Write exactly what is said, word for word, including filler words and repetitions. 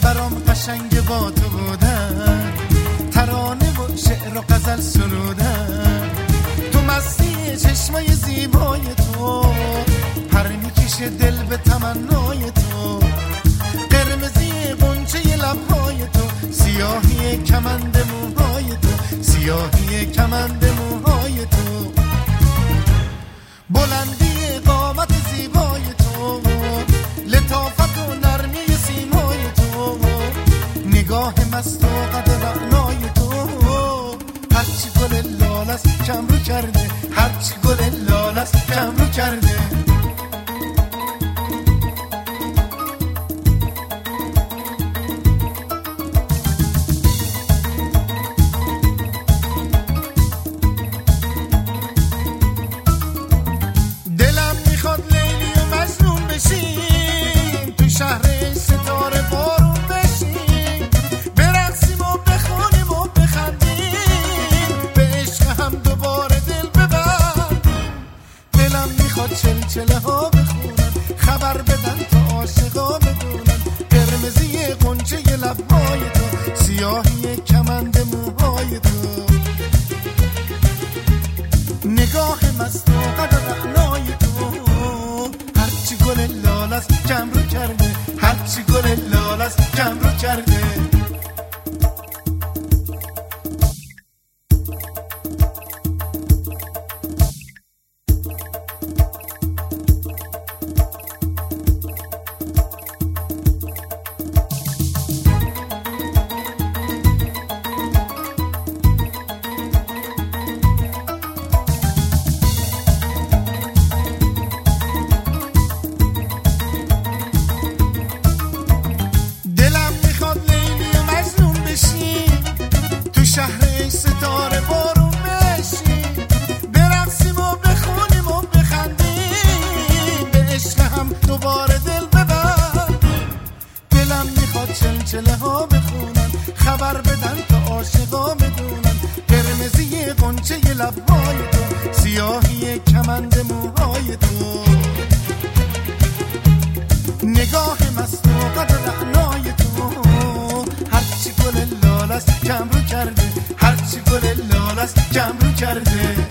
برام قشنگ با تو بودن، ترانه و شعر و غزل سرودن، تو مستی چشمای زیبای تو، پر میکشه دل به تمنای تو، قرمزی غنچه لبهای تو، سیاهی کمند موهای تو، سیاهی کمند موهای تو، بلندی قامت زیبای تو، لطافت و نرمی سیمای تو، نگاه مست و قد رعنای تو، هرچی گل لال است کم رو کرده، هرچی گل لال است کم رو کرده. دلم میخواد لیلی و مجنون بشیم، تو شهر ستاره بارون بشیم، برقصیم و بخونیم و بخندیم، به عشق هم دوباره دل ببندیم. دلم میخواد چلچله ها بخونن، خبر بدن تا عاشقا بدونن، قرمزی غنچه لبهای تو، سیاهی کمند موهای تو، نگاه مست و قد رعنای تو، هرچی گل لال است کم رو کرده، هرچی گل لال است کم رو کرده. شهر ستاره بارون بشیم، برقصیم و بخونیم و بخندیم، به عشق هم دوباره دل ببندیم. دلم میخواد چلچله ها بخونن، خبر بدن تا عاشقا بدونن، قرمزی غنچه لبهای تو، سیاهی کمند موهای تو، نگاه مست و قد رعنای تو، هرچی گل لال است کم رو کرده، هرچی گل لال است کم رو کرده.